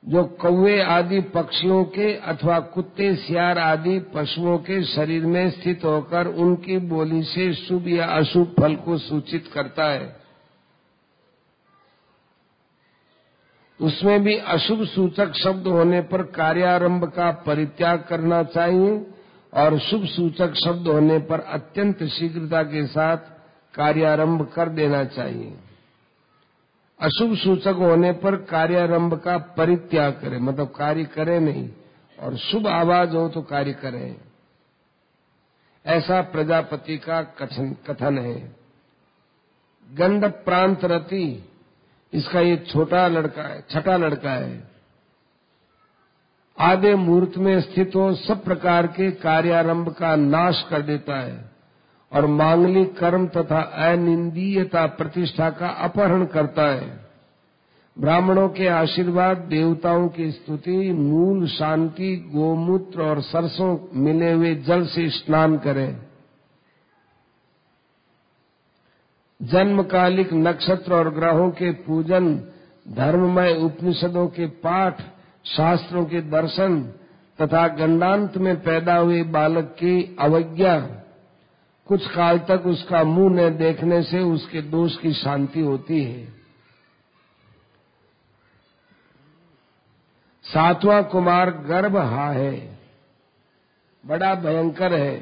जो कौवे आदि पक्षियों के अथवा कुत्ते सियार आदि पशुओं के शरीर में स्थित होकर उनकी बोली से शुभ या अशुभ फल को सूचित करता है, उसमें भी अशुभ सूचक शब्द होने पर कार्यारंभ का परित्याग करना चाहिए और शुभ सूचक शब्द होने पर अत्यंत शीघ्रता के साथ कार्यारंभ कर देना चाहिए। अशुभ सूचक होने पर कार्यारंभ का परित्याग करें, मतलब कार्य करे नहीं, और शुभ आवाज हो तो कार्य करें, ऐसा प्रजापति का कथन है। गंड प्रांत रति, इसका ये छठा लड़का है। आधे मुहूर्त में स्थित हो सब प्रकार के कार्यारंभ का नाश कर देता है और मांगलिक कर्म तथा अनिंदीयता प्रतिष्ठा का अपहरण करता है। ब्राह्मणों के आशीर्वाद, देवताओं की स्तुति, मूल शांति, गोमूत्र और सरसों मिले हुए जल से स्नान करें। जन्मकालिक नक्षत्र और ग्रहों के पूजन, धर्ममय उपनिषदों के पाठ, शास्त्रों के दर्शन तथा गंडांत में पैदा हुए बालक की अवज्ञा, कुछ काल तक उसका मुंह न देखने से उसके दोष की शांति होती है। 7वां कुमार गर्भ है, बड़ा भयंकर है।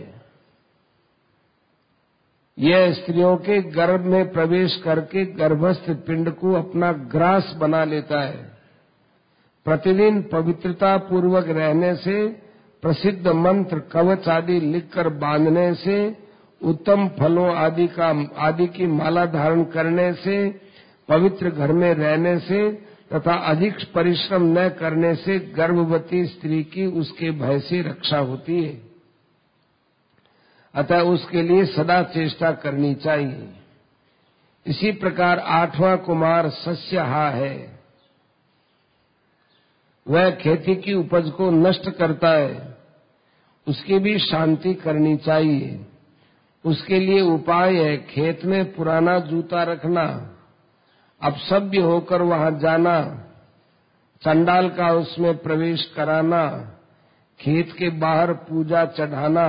यह स्त्रियों के गर्भ में प्रवेश करके गर्भस्थ पिंड को अपना ग्रास बना लेता है। प्रतिदिन पवित्रता पूर्वक रहने से, प्रसिद्ध मंत्र कवच आदि लिखकर बांधने से, उत्तम फलों आदि की माला धारण करने से, पवित्र घर में रहने से तथा अधिक परिश्रम न करने से गर्भवती स्त्री की उसके भय से रक्षा होती है। अतः उसके लिए सदा चेष्टा करनी चाहिए। इसी प्रकार 8वां कुमार सस्यहा है। वह खेती की उपज को नष्ट करता है, उसकी भी शांति करनी चाहिए। उसके लिए उपाय है खेत में पुराना जूता रखना, अपसभ्य होकर वहां जाना, चंडाल का उसमें प्रवेश कराना, खेत के बाहर पूजा चढ़ाना,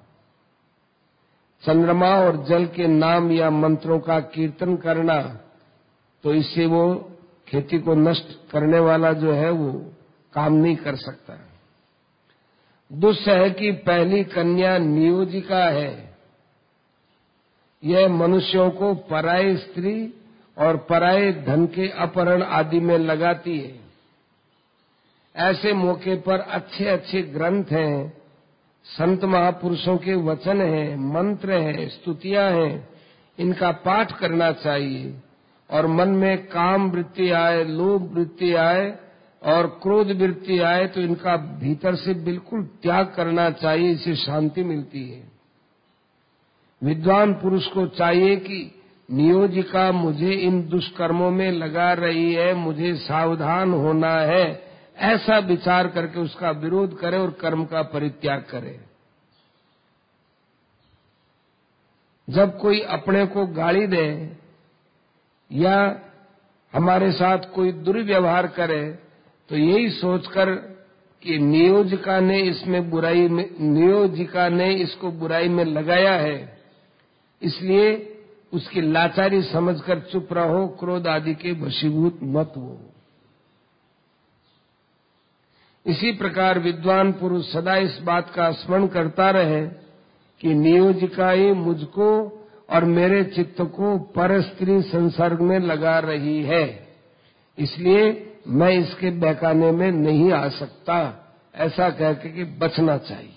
चंद्रमा और जल के नाम या मंत्रों का कीर्तन करना, तो इससे वो खेती को नष्ट करने वाला जो है वो काम नहीं कर सकता। दुस्सह की पहली कन्या नियोजिका है। यह मनुष्यों को पराये स्त्री और पराये धन के अपहरण आदि में लगाती है। ऐसे मौके पर अच्छे अच्छे ग्रंथ हैं, संत महापुरुषों के वचन हैं, मंत्र हैं, स्तुतियां हैं, इनका पाठ करना चाहिए और मन में काम वृत्ति आए, लोभ वृत्ति आए और क्रोध वृत्ति आए तो इनका भीतर से बिल्कुल त्याग करना चाहिए, इससे शांति मिलती है। विद्वान पुरुष को चाहिए कि नियोजिका मुझे इन दुष्कर्मों में लगा रही है, मुझे सावधान होना है, ऐसा विचार करके उसका विरोध करे और कर्म का परित्याग करे। जब कोई अपने को गाली दे या हमारे साथ कोई दुर्व्यवहार करे तो यही सोचकर कि नियोजिका ने इसको बुराई में लगाया है, इसलिए उसकी लाचारी समझकर चुप रहो, क्रोध आदि के वशीभूत मत हो। इसी प्रकार विद्वान पुरुष सदा इस बात का स्मरण करता रहे कि नियोजिका ही मुझको और मेरे चित्त को पर स्त्री संसर्ग में लगा रही है, इसलिए मैं इसके बहकाने में नहीं आ सकता, ऐसा कहकर के बचना चाहिए।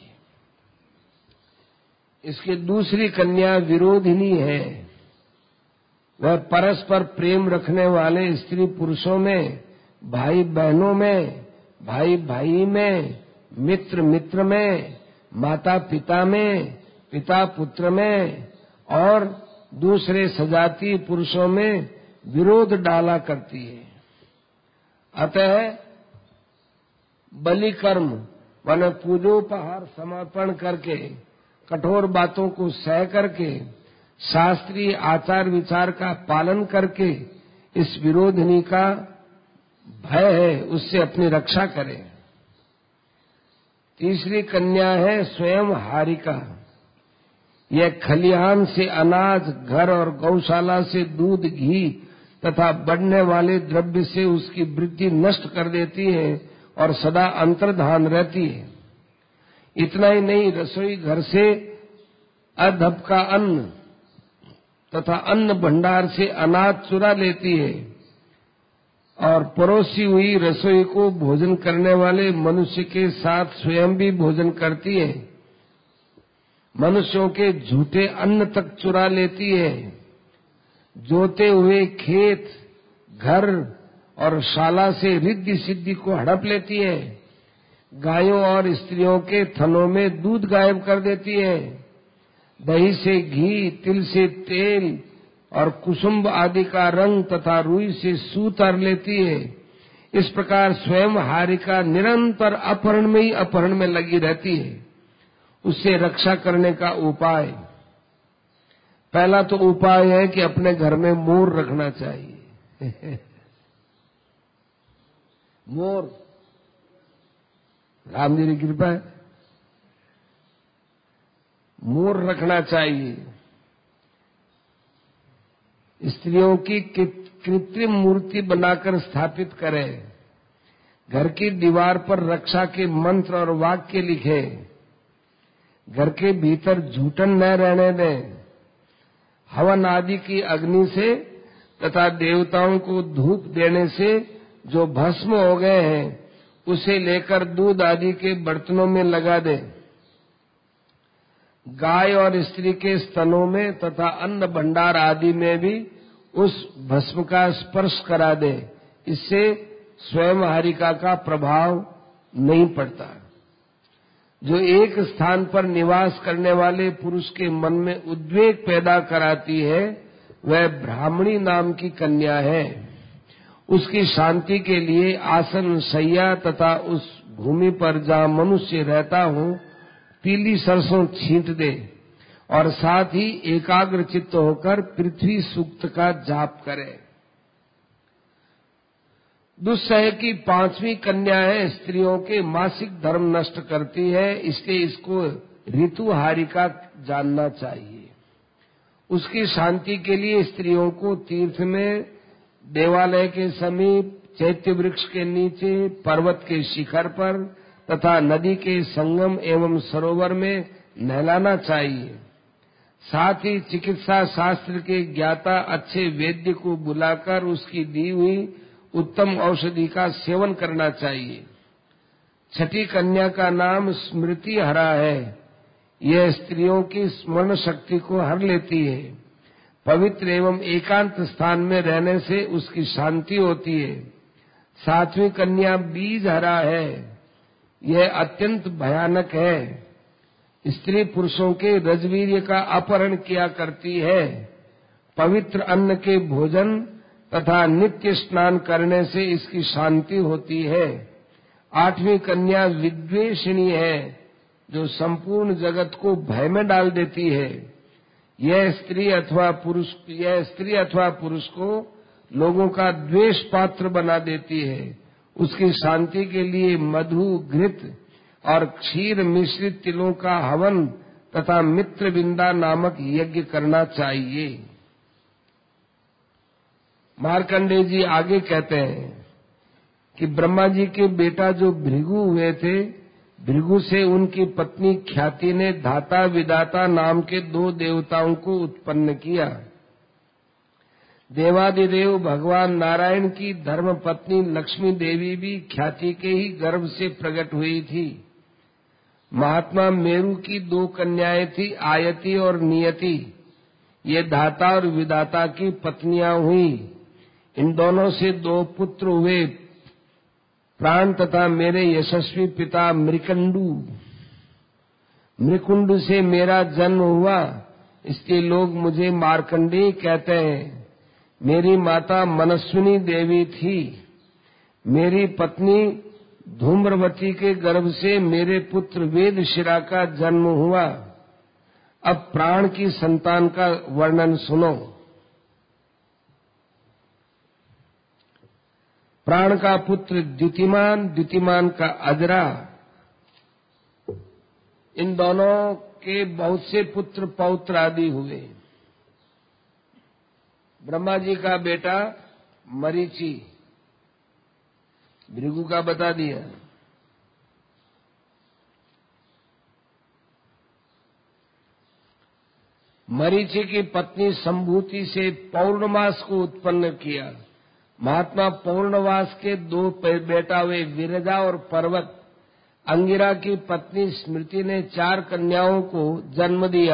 इसकी दूसरी कन्या विरोधिनी है। वह परस्पर प्रेम रखने वाले स्त्री पुरुषों में, भाई बहनों में, भाई भाई में, मित्र मित्र में, माता पिता में, पिता पुत्र में और दूसरे सजातीय पुरुषों में विरोध डाला करती है। अतः बलि कर्म माने पूजोपहार समर्पण करके, कठोर बातों को सह करके, शास्त्रीय आचार विचार का पालन करके इस विरोधिनी का भय है उससे अपनी रक्षा करें। तीसरी कन्या है स्वयं हारिका। यह खलिहान से अनाज, घर और गौशाला से दूध, घी तथा बढ़ने वाले द्रव्य से उसकी वृद्धि नष्ट कर देती है और सदा अंतर्धान रहती है। इतना ही नहीं, रसोई घर से अधप का अन्न तथा अन्न भंडार से अनाज चुरा लेती है और परोसी हुई रसोई को भोजन करने वाले मनुष्य के साथ स्वयं भी भोजन करती है। मनुष्यों के झूठे अन्न तक चुरा लेती है। जोते हुए खेत, घर और शाला से रिद्धि सिद्धि को हड़प लेती है। गायों और स्त्रियों के थनों में दूध गायब कर देती है। दही से घी, तिल से तेल और कुसुम्ब आदि का रंग तथा रुई से सूत तर लेती है। इस प्रकार स्वयं हारिका निरंतर अपहरण में ही अपहरण में लगी रहती है। उससे रक्षा करने का उपाय, पहला तो उपाय है कि अपने घर में मोर रखना चाहिए। मोर, राम जी की कृपा है, मोर रखना चाहिए। स्त्रियों की कृत्रिम मूर्ति बनाकर स्थापित करें। घर की दीवार पर रक्षा के मंत्र और वाक्य लिखे। घर के भीतर झूठन न रहने दें। हवन आदि की अग्नि से तथा देवताओं को धूप देने से जो भस्म हो गए हैं उसे लेकर दूध आदि के बर्तनों में लगा दें। गाय और स्त्री के स्तनों में तथा अन्न भंडार आदि में भी उस भस्म का स्पर्श करा दे। इससे स्वयं हारिका का प्रभाव नहीं पड़ता। जो एक स्थान पर निवास करने वाले पुरुष के मन में उद्वेग पैदा कराती है वह ब्राह्मणी नाम की कन्या है। उसकी शांति के लिए आसन, शैया तथा उस भूमि पर जहाँ मनुष्य रहता हो पीली सरसों छींट दे और साथ ही एकाग्र चित्त होकर पृथ्वी सूक्त का जाप करे। दुस्सह की पांचवी कन्या है, स्त्रियों के मासिक धर्म नष्ट करती है, इसलिए इसको ऋतु हारिका जानना चाहिए। उसकी शांति के लिए स्त्रियों को तीर्थ में, देवालय के समीप, चैत्य वृक्ष के नीचे, पर्वत के शिखर पर तथा नदी के संगम एवं सरोवर में नहलाना चाहिए। साथ ही चिकित्सा शास्त्र के ज्ञाता अच्छे वैद्य को बुलाकर उसकी दी हुई उत्तम औषधि का सेवन करना चाहिए। छठी कन्या का नाम स्मृति हरा है। यह स्त्रियों की स्मरण शक्ति को हर लेती है। पवित्र एवं एकांत स्थान में रहने से उसकी शांति होती है। सातवीं कन्या बीज हरा है। यह अत्यंत भयानक है। स्त्री पुरुषों के रजवीर्य का अपहरण किया करती है। पवित्र अन्न के भोजन तथा नित्य स्नान करने से इसकी शांति होती है। आठवीं कन्या विद्वेषिणी है, जो संपूर्ण जगत को भय में डाल देती है। यह स्त्री अथवा पुरुष को लोगों का द्वेष पात्र बना देती है। उसकी शांति के लिए मधु, घृत और क्षीर मिश्रित तिलों का हवन तथा मित्रविंदा नामक यज्ञ करना चाहिए। मार्कंडेय जी आगे कहते हैं कि ब्रह्मा जी के बेटा जो भृगु हुए थे, भृगु से उनकी पत्नी ख्याति ने धाता विधाता नाम के 2 देवताओं को उत्पन्न किया। देवादिदेव भगवान नारायण की धर्म पत्नी लक्ष्मी देवी भी ख्याति के ही गर्भ से प्रकट हुई थी। महात्मा मेरु की 2 कन्याएं थी, आयति और नियति। ये धाता और विधाता की पत्नियां हुई। इन दोनों से 2 पुत्र हुए, प्राण तथा मेरे यशस्वी पिता मृकुंडु। मृकुंडु से मेरा जन्म हुआ, इसलिए लोग मुझे मार्कंडेय कहते हैं। मेरी माता मनस्विनी देवी थी। मेरी पत्नी धूम्रवती के गर्भ से मेरे पुत्र वेदशिरा का जन्म हुआ। अब प्राण की संतान का वर्णन सुनो। प्राण का पुत्र द्युतिमान, द्युतिमान का अजरा, इन दोनों के बहुत से पुत्र पौत्र आदि हुए। ब्रह्मा जी का बेटा मरीचि, भृगु का बता दिया। मरीचि की पत्नी संभूति से पौर्णमास को उत्पन्न किया। महात्मा पौर्णमास के दो बेटा हुए, विरजा और पर्वत। अंगिरा की पत्नी स्मृति ने 4 कन्याओं को जन्म दिया।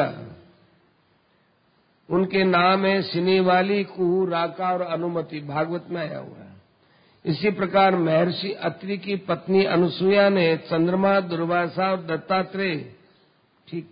उनके नाम है सिनीवाली, कुहू, राका और अनुमति, भागवत में आया हुआ है। इसी प्रकार महर्षि अत्रि की पत्नी अनुसुईया ने चंद्रमा, दुर्वासा और दत्तात्रेय, ठीक,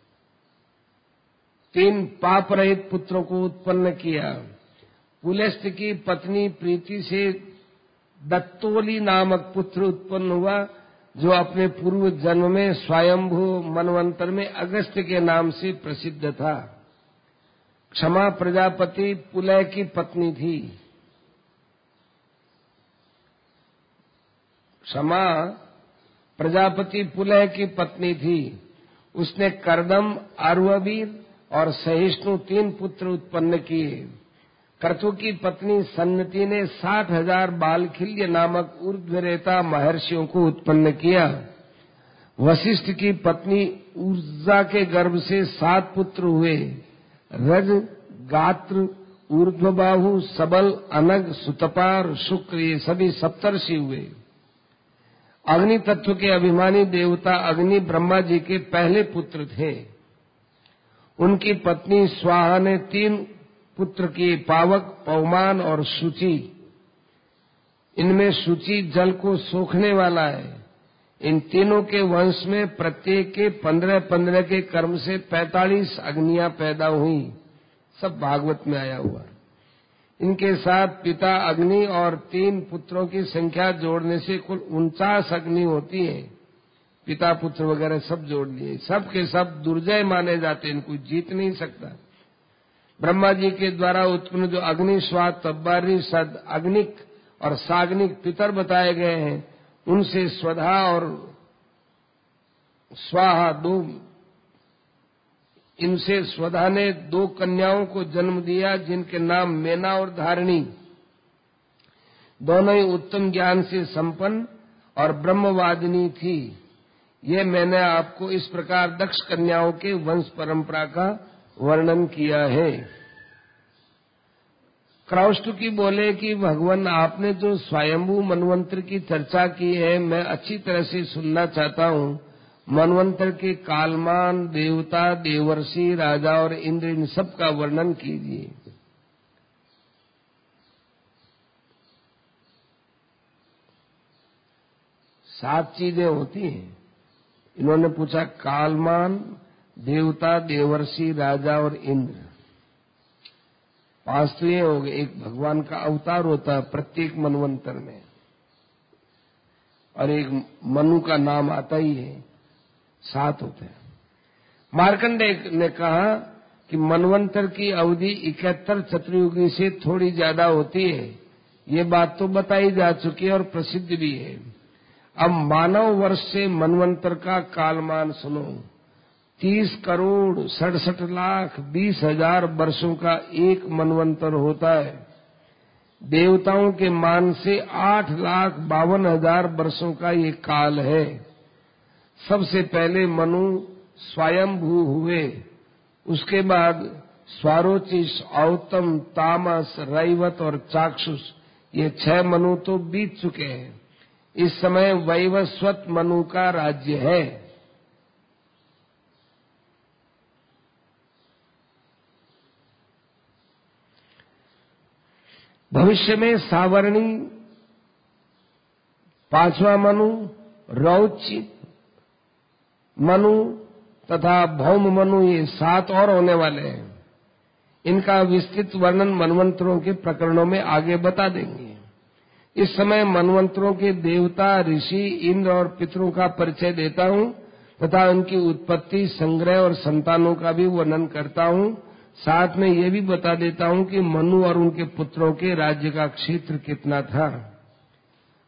3 पाप रहित पुत्रों को उत्पन्न किया। पुलस्त्य की पत्नी प्रीति से दत्तोली नामक पुत्र उत्पन्न हुआ, जो अपने पूर्व जन्म में स्वयंभू मनवंतर में अगस्त्य के नाम से प्रसिद्ध था। क्षमा प्रजापति पुलय की पत्नी थी। क्षमा प्रजापति पुलय की पत्नी थी। उसने कर्दम, अर्ववीर और सहिष्णु 3 पुत्र उत्पन्न किए। क्रतु की पत्नी सन्नति ने 60,000 बालखिल्य नामक ऊर्ध्वरेता महर्षियों को उत्पन्न किया। वशिष्ठ की पत्नी ऊर्जा के गर्भ से 7 पुत्र हुए। रज, गात्र, ऊर्ध्वबाहु, सबल, अनग, सुतपार, शुक्र, ये सभी सप्तर्षि हुए। अग्नि तत्व के अभिमानी देवता अग्नि ब्रह्मा जी के पहले पुत्र थे। उनकी पत्नी स्वाहा ने 3 पुत्र किए, पावक, पवमान और शुचि। इनमें शुचि जल को सोखने वाला है। इन तीनों के वंश में प्रत्येक के 15-15 के कर्म से 45 अग्नियां पैदा हुई। सब भागवत में आया हुआ। इनके साथ पिता अग्नि और 3 पुत्रों की संख्या जोड़ने से कुल 49 अग्नि होती है। पिता पुत्र वगैरह सब जोड़ लिए, सब के सब दुर्जय माने जाते, इनको जीत नहीं सकता। ब्रह्मा जी के द्वारा उत्पन्न जो अग्नि, स्वाद, तब्बारी, सद, अग्निक और साग्निक पितर बताए गए हैं, उनसे स्वधा और स्वाहा इनसे स्वधा ने 2 कन्याओं को जन्म दिया, जिनके नाम मेना और धारिणी। दोनों ही उत्तम ज्ञान से संपन्न और ब्रह्मवादिनी थी। ये मैंने आपको इस प्रकार दक्ष कन्याओं के वंश परंपरा का वर्णन किया है। क्रौष्टुकी बोले कि भगवान, आपने जो स्वयंभू मनवंतर की चर्चा की है, मैं अच्छी तरह से सुनना चाहता हूँ। मनवंतर के कालमान, देवता, देवर्षि, राजा और इंद्र, इन सब का वर्णन कीजिए। सात चीजें होती हैं। इन्होंने पूछा कालमान, देवता, देवर्षि, राजा और इंद्र। 5 तो ये हो गए। एक भगवान का अवतार होता है प्रत्येक मनवंतर में, और एक मनु का नाम आता ही है। 7 होते हैं। मार्कंडेय ने कहा कि मनवंतर की अवधि 71 चतुर्युगी से थोड़ी ज्यादा होती है। ये बात तो बताई जा चुकी है और प्रसिद्ध भी है। अब मानव वर्ष से मनवंतर का कालमान सुनो। 30,67,20,000 वर्षों का एक मनवंतर होता है। देवताओं के मान से 8,52,000 वर्षों का ये काल है। सबसे पहले मनु स्वयंभू हुए, उसके बाद स्वारोचिष, औतम, तामस, रैवत और चाक्षुष, ये 6 मनु तो बीत चुके हैं। इस समय वैवस्वत मनु का राज्य है। भविष्य में सावर्णी, 5वां मनु, रौच्य मनु तथा भौम मनु, ये 7 और होने वाले हैं। इनका विस्तृत वर्णन मनवंतरों के प्रकरणों में आगे बता देंगे। इस समय मनवंतरों के देवता, ऋषि, इंद्र और पितरों का परिचय देता हूँ तथा उनकी उत्पत्ति, संग्रह और संतानों का भी वर्णन करता हूँ। साथ में ये भी बता देता हूँ कि मनु और उनके पुत्रों के राज्य का क्षेत्र कितना था।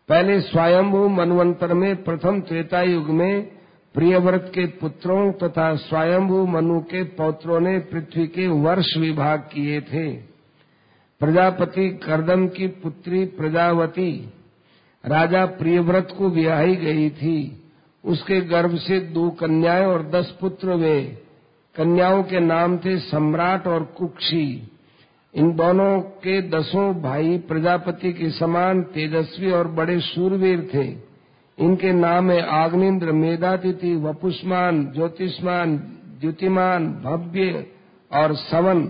पहले स्वयंभू मनवंतर में प्रथम त्रेता युग में प्रियव्रत के पुत्रों तथा स्वयंभू मनु के पौत्रों ने पृथ्वी के वर्ष विभाग किए थे। प्रजापति कर्दम की पुत्री प्रजावती राजा प्रियव्रत को ब्याही गई थी। उसके गर्भ से 2 कन्याएं और 10 पुत्र हुए। कन्याओं के नाम थे सम्राट और कुक्षी। इन दोनों के 10 भाई प्रजापति के समान तेजस्वी और बड़े शूरवीर थे। इनके नाम है आग्निन्द्र, मेधातिथि, वपुष्मान, ज्योतिष्मान, द्युतिमान, भव्य और सवन।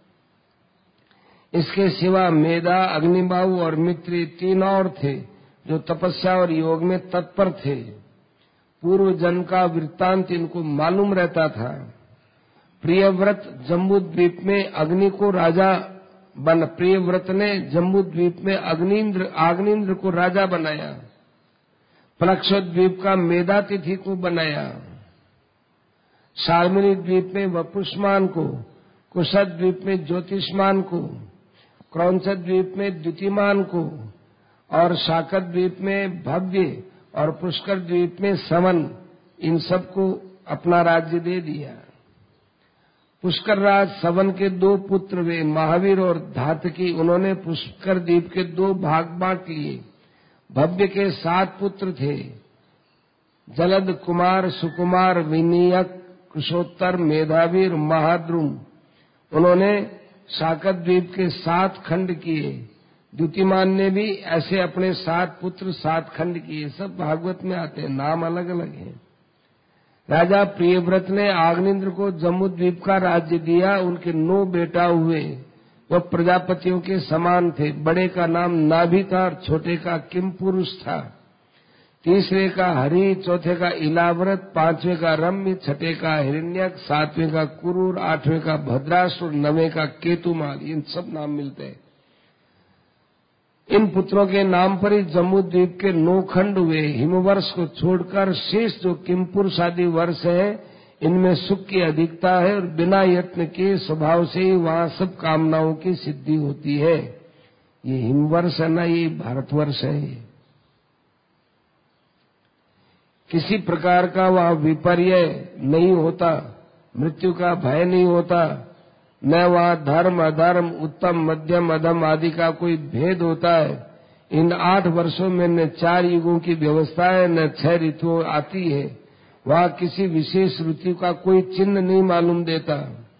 इसके सिवा मेधा, अग्निबाहु और मित्री 3 और थे जो तपस्या और योग में तत्पर थे। पूर्व जन्म का वृत्तांत इनको मालूम रहता था। प्रियव्रत जम्बूद्वीप में अग्नि को राजा प्रियव्रत ने जम्बूद्वीप में आग्निन्द्र को राजा बनाया। प्लक्षद्वीप का मेधातिथि को बनाया। शाल्मली द्वीप में वपुष्मान को, कुशद्वीप में ज्योतिष्मान को, क्रौंच द्वीप में द्युतिमान को और शाकत द्वीप में भव्य और पुष्कर द्वीप में सवन, इन सबको अपना राज्य दे दिया। पुष्कर राज सवन के 2 पुत्र वे महावीर और धातकी। उन्होंने पुष्कर द्वीप के 2 भाग बांट लिए। भव्य के 7 पुत्र थे, जलद कुमार, सुकुमार, विनीयक, कुशोत्तर, मेधावीर, महाद्रुम। उन्होंने शाकत द्वीप के 7 खंड किए। द्युतिमान ने भी ऐसे अपने 7 पुत्र 7 खंड किए। सब भागवत में आते हैं, नाम अलग अलग हैं। राजा प्रियव्रत ने आग्निन्द्र को जम्बूद्वीप का राज्य दिया। उनके 9 बेटा हुए। वह प्रजापतियों के समान थे। बड़े का नाम नाभि था और छोटे का किमपुरुष था। तीसरे का हरि, चौथे का इलाव्रत, 5वें का रम्य, 6ठे का हिरण्यक, 7वें का कुरूर, 8वें का भद्रासुर और 9वें का केतुमाल। इन सब नाम मिलते हैं। इन पुत्रों के नाम पर ही जम्बूद्वीप के 9 खंड हुए। हिमवर्ष को छोड़कर शेष जो किमपुरुष आदि वर्ष है, इनमें सुख की अधिकता है और बिना यत्न के स्वभाव से ही वहां सब कामनाओं की सिद्धि होती है। ये हिमवर्ष है ना, ये भारतवर्ष है। किसी प्रकार का वहां विपर्य नहीं होता, मृत्यु का भय नहीं होता, न वहां धर्म अधर्म, उत्तम मध्यम अधम आदि का कोई भेद होता है। इन 8 वर्षों में न 4 युगों की व्यवस्था है, न 6 ऋतुएं आती है। वहां किसी विशेष ऋतु का कोई चिन्ह नहीं मालूम देता।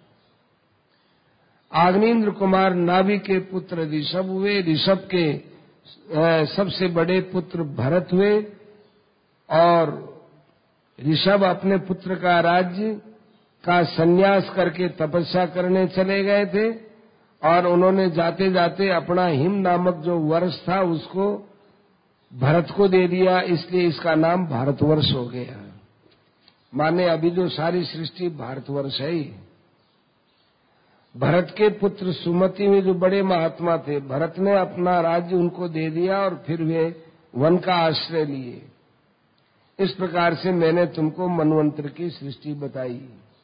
आग्नेन्द्र कुमार नाभि के पुत्र ऋषभ हुए। ऋषभ के सबसे बड़े पुत्र भरत हुए और ऋषभ अपने पुत्र का राज्य का संन्यास करके तपस्या करने चले गए थे और उन्होंने जाते जाते अपना हिम नामक जो वर्ष था उसको भरत को दे दिया। इसलिए इसका नाम भारतवर्ष हो गया। माने अभी जो सारी सृष्टि भारतवर्ष है। भरत के पुत्र सुमति में जो बड़े महात्मा थे, भरत ने अपना राज्य उनको दे दिया और फिर वे वन का आश्रय लिए। इस प्रकार से मैंने तुमको मनवंतर की सृष्टि बताई।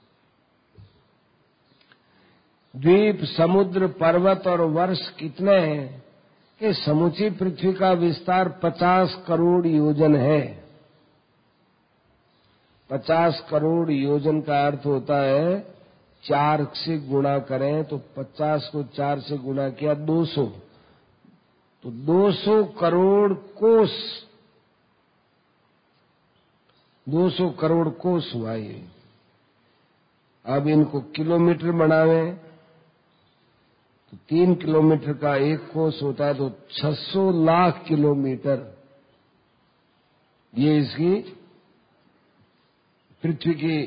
द्वीप, समुद्र, पर्वत और वर्ष कितने हैं कि समूची पृथ्वी का विस्तार 50 करोड़ योजन है। 50 करोड़ योजन का अर्थ होता है 4 से गुणा करें तो 50 को 4 से गुणा किया 200, तो 200 करोड़ कोस, 200 करोड़ कोस हुआ ये। अब इनको किलोमीटर बनावे तो 3 किलोमीटर का 1 कोस होता है, तो 600 लाख किलोमीटर ये इसकी पृथ्वी की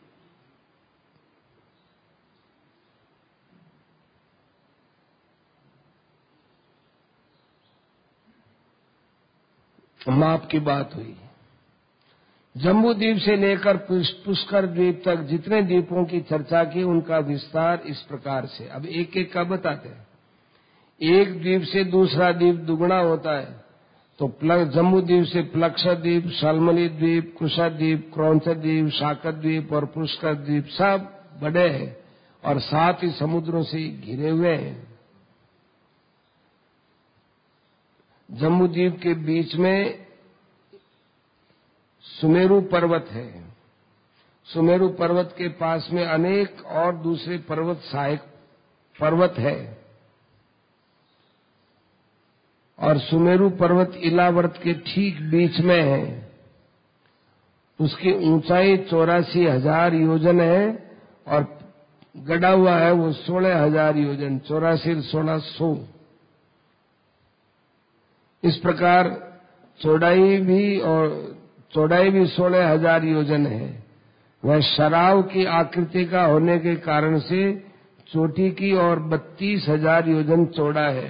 माप की बात हुई। जम्बू द्वीप से लेकर पुष्कर द्वीप तक जितने द्वीपों की चर्चा की उनका विस्तार इस प्रकार से। अब एक एक का बताते हैं। एक द्वीप से दूसरा द्वीप दुगुना होता है, तो जम्बू द्वीप से प्लक्षद्वीप, शाल्मली द्वीप, कुशद्वीप, क्रौंच द्वीप, शाकत द्वीप और पुष्कर द्वीप सब बड़े हैं और 7 ही समुद्रों से घिरे हुए हैं। जम्बूद्वीप के बीच में सुमेरु पर्वत है। सुमेरु पर्वत के पास में अनेक और दूसरे पर्वत सहायक पर्वत है और सुमेरु पर्वत इलावर्त के ठीक बीच में है। उसकी ऊंचाई 84,000 योजन है और गड़ा हुआ है वो 16,000 योजन, 84,1600। इस प्रकार चौड़ाई भी 16,000 योजन है। वह शराव की आकृति का होने के कारण से चोटी की ओर 32,000 योजन चौड़ा है।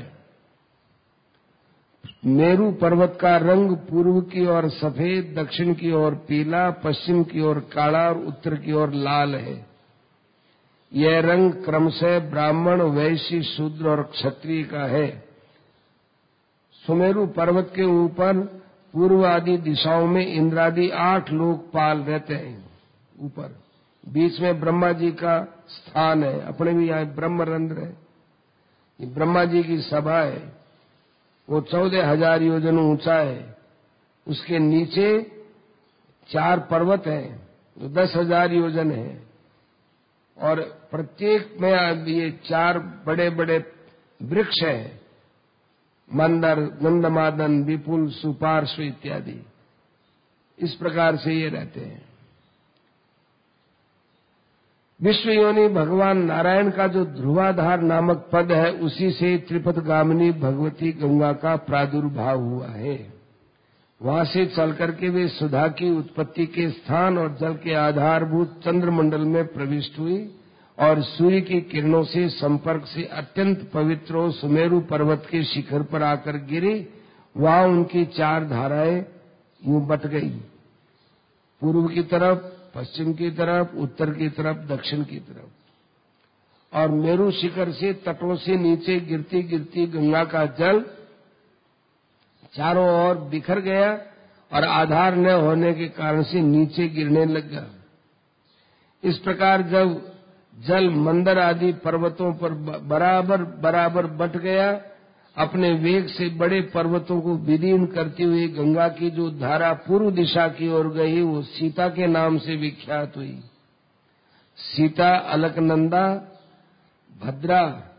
मेरु पर्वत का रंग पूर्व की ओर सफेद, दक्षिण की ओर पीला, पश्चिम की ओर काला और उत्तर की ओर लाल है। यह रंग क्रमशः ब्राह्मण, वैश्य, शूद्र और क्षत्रिय का है। सुमेरु पर्वत के ऊपर पूर्व आदि दिशाओं में इंद्रादि 8 लोकपाल रहते हैं। ऊपर बीच में ब्रह्मा जी का स्थान है। अपने भी यहाँ ब्रह्मरंध्र है, ये ब्रह्मा जी की सभा है। वो 14,000 योजन ऊंचा है। उसके नीचे 4 पर्वत हैं जो 10,000 योजन है और प्रत्येक में ये 4 बड़े बड़े वृक्ष हैं, मंदर, गंधमादन, विपुल, सुपार्श्व इत्यादि। इस प्रकार से ये रहते हैं। विश्व योनि भगवान नारायण का जो ध्रुवाधार नामक पद है, उसी से त्रिपथगामिनी भगवती गंगा का प्रादुर्भाव हुआ है। वहां से चलकर के वे सुधा की उत्पत्ति के स्थान और जल के आधारभूत चंद्रमंडल में प्रविष्ट हुई और सूर्य की किरणों से संपर्क से अत्यंत पवित्र सुमेरु पर्वत के शिखर पर आकर गिरी। वहां उनकी 4 धाराएं यूं बट गई, पूर्व की तरफ, पश्चिम की तरफ, उत्तर की तरफ, दक्षिण की तरफ। और मेरु शिखर से तटों से नीचे गिरती गिरती गंगा का जल चारों ओर बिखर गया और आधार न होने के कारण से नीचे गिरने लगा। इस प्रकार जब जल मंदर आदि पर्वतों पर बराबर बराबर बट गया, अपने वेग से बड़े पर्वतों को विलीन करती हुई गंगा की जो धारा पूर्व दिशा की ओर गई, वो सीता के नाम से विख्यात हुई। सीता, अलकनंदा, भद्रा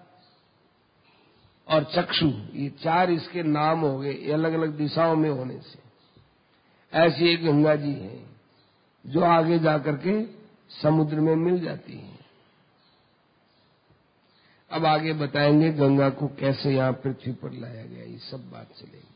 और चक्षु, ये 4 इसके नाम हो गए, अलग अलग दिशाओं में होने से। ऐसी एक गंगा जी है जो आगे जाकर के समुद्र में मिल जाती है। अब आगे बताएंगे गंगा को कैसे यहाँ पृथ्वी पर लाया गया, ये सब बात चलेगी।